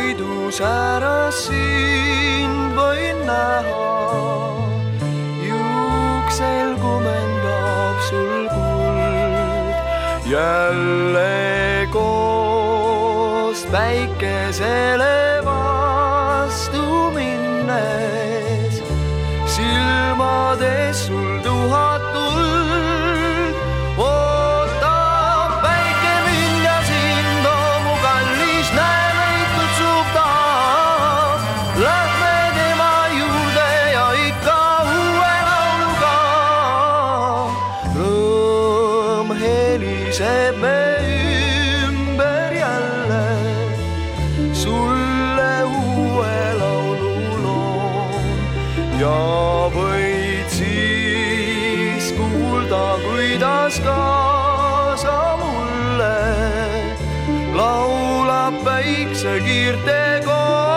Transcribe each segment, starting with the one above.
võidus ääres sind võin näha. Juuksel kumendab sul kuld, jälle koos päikesele vastu minnes. Silmades sul tuhat tuld, ootab päike mind ja sind, mu kallis, näe meid kutsub ta. Lähme tema juurde ja ikka uue lauluga. Rõõm heliseb me ümber jälle, sulle uue laulu loon ja võid siis kuulda, kuidas kaasa mulle laulab päiksekiirte koon.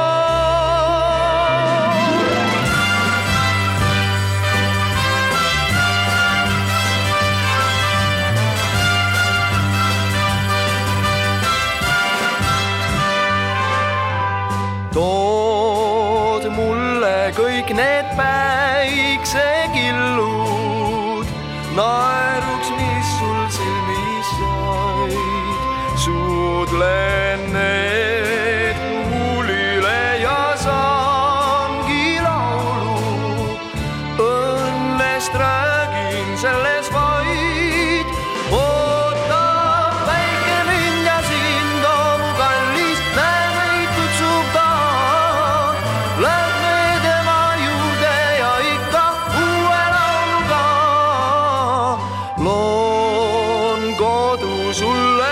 Tood mulle kõik need päiksekillud, naeruks, mis sul silmis said. Suudlen need kuulile ja saangi laulu. Õnnest räägin selles vaid. Ootab päike mind ja sind, mu kallis, näe meid kutsub ta. Lähme tema juurde ja ikka uue lauluga. Loon kodu sulle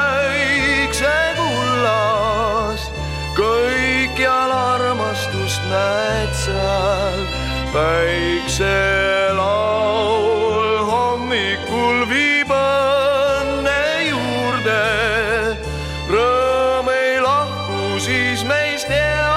päiksekullast, kõikjal armastust näed seal. Päikselaul hommikul viib õnne juurde, rõõm ei lahku siis meist jää.